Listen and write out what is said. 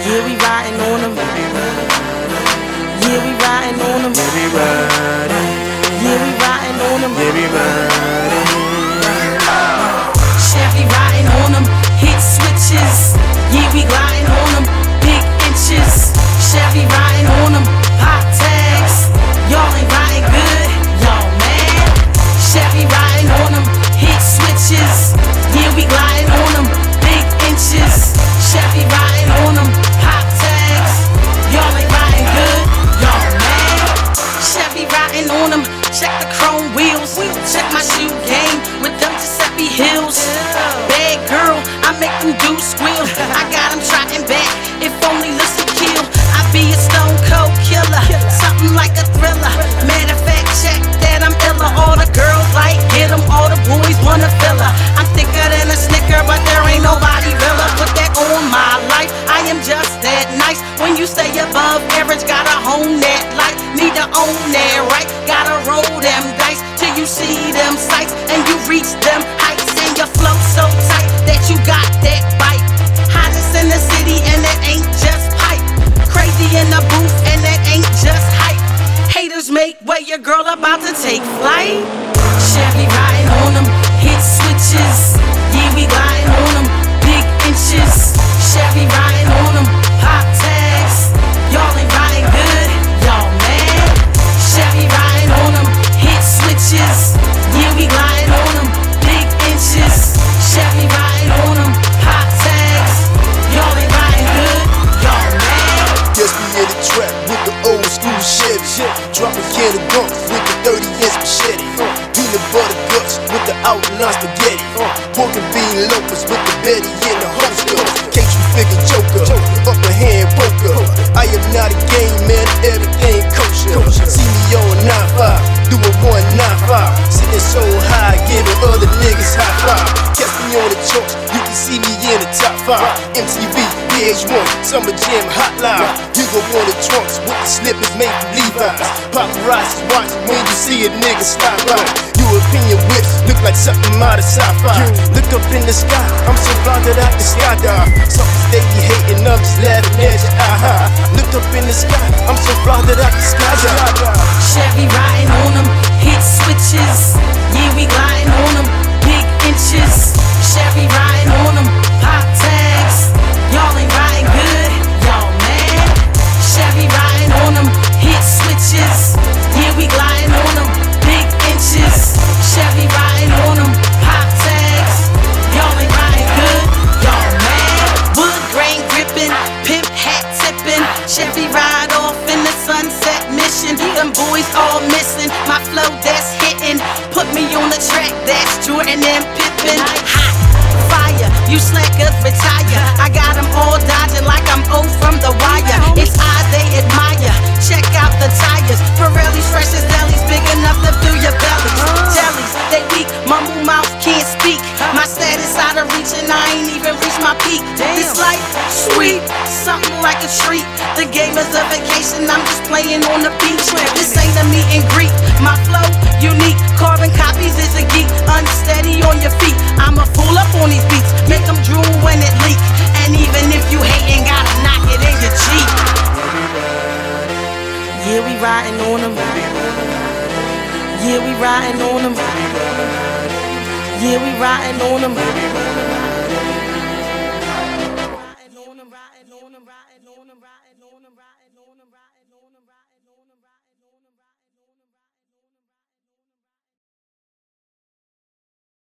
Yeah, we riding on them. Yeah, we riding on them. Yeah, we riding. Yeah, we riding on them. Yeah, we riding. Chevy riding on them. Hit switches. Yeah, we gliding on them. Big inches. Chevy riding on them. Hot tags. Y'all ain't riding good. Y'all mad. Chevy riding on them. Hit switches. Yeah, we gliding on them. Big inches. Chevy riding on them. Hot tags. Y'all ain't riding good. Y'all mad. Chevy riding on them. Check the chrome wheels. Check my shoe game with them Giuseppe Hills. Bad girl, I make them do squeal. I got them trotting back. If only looks to kill. I be a stone cold killer. Something like a thriller. Matter of fact, check that I'm iller. All the girls like get them. All the boys wanna fill her. I'm thicker than a Snicker, but there ain't nobody realer. Put that on my life. I am just that nice. When you stay above average, gotta hone that light. Need to own that right. Gotta roll them dice till you see them sights and you reach them heights. And your flow so tight that you got that bite. Hottest in the city and that ain't just pipe. Crazy in the booth and that ain't just hype. Haters make way, your girl about to take flight. Chevy riding on them, hit switches. Yeah, we gliding on them, big inches. Chevy riding on them, hot tags. Y'all ain't riding good, y'all mad. Chevy riding on them, hit switches. Yeah, we gliding on them, big inches. Chevy riding on them, hot tags. Y'all ain't riding good, y'all mad. Yes, we in the trap with the old school Chevy. Drop a can of gumps with the 30-inch machete. Peanut butter guts with the outline spaghetti. Pork and bean loafers with the Betty in the holster. Case you figure joker, upper hand poker. I am not a game man, everything kosher. See me on 9-5, doing 195. Sitting so high, giving other niggas high five. Catch me on the charts, you can see me in the top 5. MTV, VH1, Summer Jam, Hot Live. You go on the trunks with the slippers made from Levi's. Paparazzi watching when you see a nigga slide by. European whips look like something out of sci-fi. Look up in the sky, I'm so blind that I can skydive. Suckers they be hating, I'm just laughing at you. Look up in the sky, I'm so blind that I can skydive. Chevy riding on them, hit switches. Yeah, we gliding on them, big inches. Chevy riding on them, hot tags. Y'all ain't riding good, y'all mad. Chevy riding on them, hit switches. Yeah, we gliding on them, big inches. Chevy riding on them, hot tags. Y'all ain't riding good, y'all mad. Wood grain gripping, pimp hat tipping. Chevy ride off in the sunset mission. Them boys all missing, my flow that's hitting. Put me on the track, that's Jordan and Pippen. Hot fire, you slackers retire. I got them all dodging like I'm O from The Wire. It's odd they admire, check out the tires. Pirelli's fresh as delis, big enough to fill your bellies. Jellies, they weak, mumble mouth can't speak. My status out of reach and I ain't even reached my peak. This life, sweet, something like a treat. The game is a vacation, I'm just playing on the beach. This ain't a meet and greet, my flow unique. Carbon copies is a geek, unsteady on your feet. I'm a fool up on these beats, make them drool when it leak. And even if you hating, gotta knock it in your Jeep. Yeah, we riding on them. Yeah, we riding on them. Yeah, we riding on them. Riding on them.